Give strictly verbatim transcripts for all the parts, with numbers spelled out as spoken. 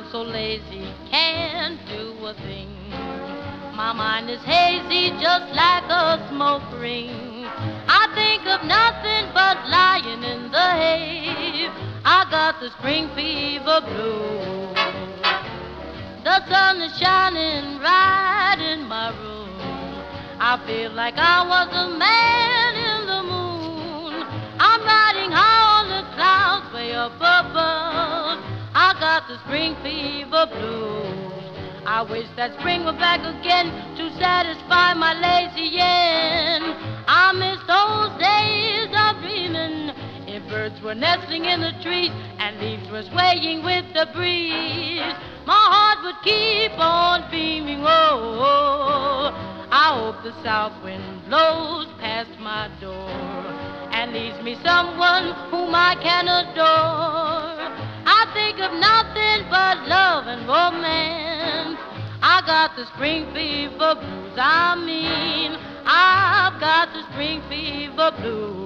feel so lazy, can't do a thing. My mind is hazy, just like a smoke ring. I think of nothing but lying in the hay. I got the spring fever blues. The sun is shining right in my room. I feel like I was a man in the moon. I'm riding high on the clouds way up above. I got the spring fever blues. I wish that spring were back again to satisfy my lazy yen. I miss those days of dreaming. If birds were nestling in the trees and leaves were swaying with the breeze, my heart would keep on beaming. Oh, oh, I hope the south wind blows past my door and leaves me someone whom I can adore. I think of nothing but love and romance. I got the spring fever blues. I mean, I've got the spring fever blues.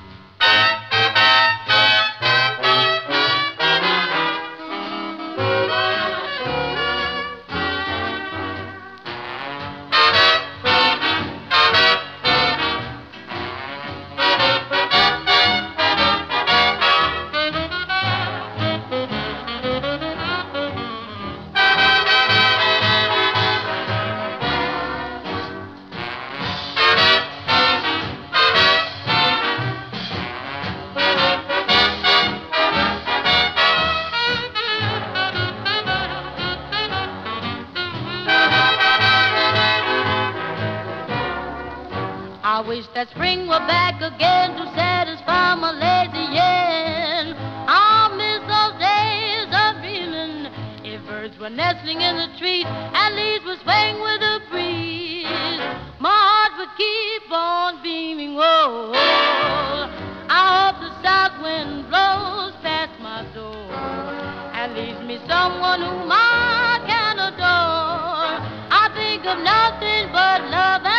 I wish that spring were back again to satisfy my lazy yen. I miss those days of dreaming. If birds were nestling in the trees and leaves were swaying with the breeze, my heart would keep on beaming. Oh, oh. I hope the south wind blows past my door and leaves me someone whom I can adore. I think of nothing but love